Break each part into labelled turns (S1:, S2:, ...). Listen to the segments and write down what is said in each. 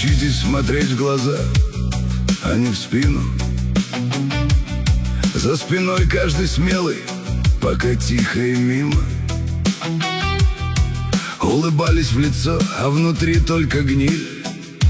S1: Научитесь смотреть в глаза, а не в спину. За спиной каждый смелый, пока тихо и мимо. Улыбались в лицо, а внутри только гниль.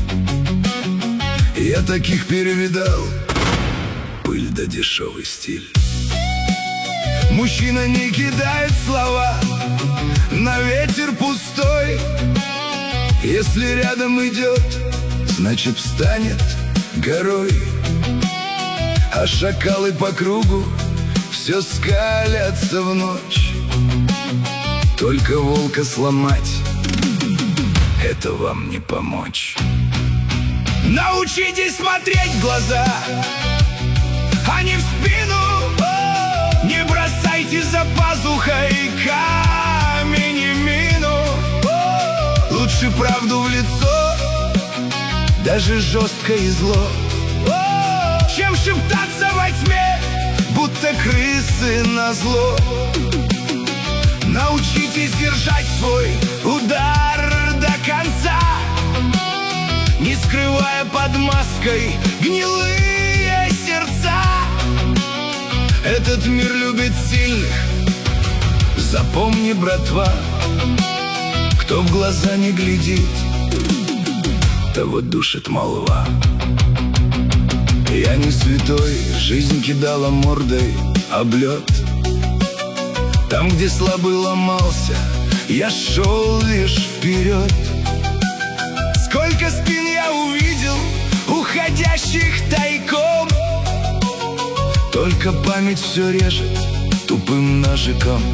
S1: Я таких перевидал, пыль да дешевый стиль. Мужчина не кидает слова на ветер пустой. Если рядом идет, значит встанет горой. А шакалы по кругу все скалятся в ночь. Только волка сломать — это вам не помочь. Научитесь смотреть в глаза, а не в спину. Не бросайте за пазухой камень и мину. Лучше правду в лицо, даже жестко и зло, чем шептаться во тьме, будто крысы назло. Научитесь держать свой удар до конца, не скрывая под маской гнилые сердца. Этот мир любит сильных, запомни, братва. Кто в глаза не глядит, того душит молва. Я не святой, жизнь кидала мордой об лед. Там, где слабый ломался, я шел лишь вперед. Сколько спин я увидел, уходящих тайком. Только память все режет тупым ножиком.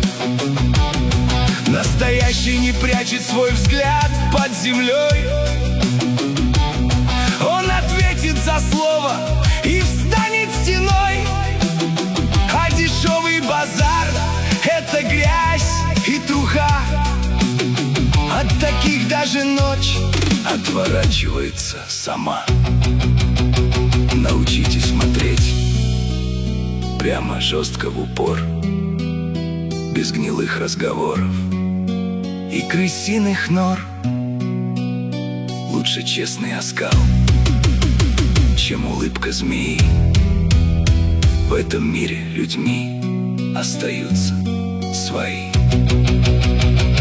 S1: Настоящий не прячет свой взгляд под землей. Он ответит за слово и встанет стеной. А дешевый базар — это грязь и труха. От таких даже ночь отворачивается сама. Научитесь смотреть прямо, жестко, в упор, без гнилых разговоров и крысиных нор. Лучше честный оскал, чем улыбка змеи. В этом мире людьми остаются свои.